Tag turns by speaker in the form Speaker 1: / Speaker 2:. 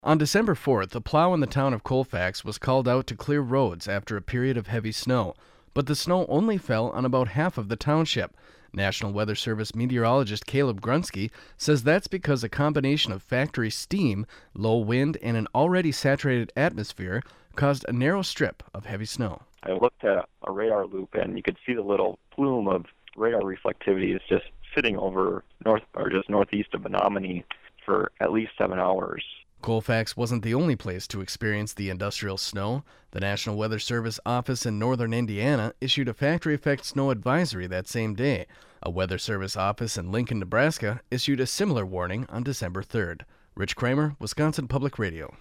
Speaker 1: On December 4th, a plow in the town of Colfax was called out to clear roads after a period of heavy snow, but the snow only fell on about half of the township. National Weather Service meteorologist Caleb Grunsky says that's because a combination of factory steam, low wind, and an already saturated atmosphere caused a narrow strip of heavy snow.
Speaker 2: I looked at a radar loop, and you could see the little plume of radar reflectivity is just sitting over northeast of Menominee for at least 7 hours.
Speaker 1: Colfax wasn't the only place to experience the industrial snow. The National Weather Service office in northern Indiana issued a factory-effect snow advisory that same day. A Weather Service office in Lincoln, Nebraska issued a similar warning on December 3rd. Rich Kramer, Wisconsin Public Radio.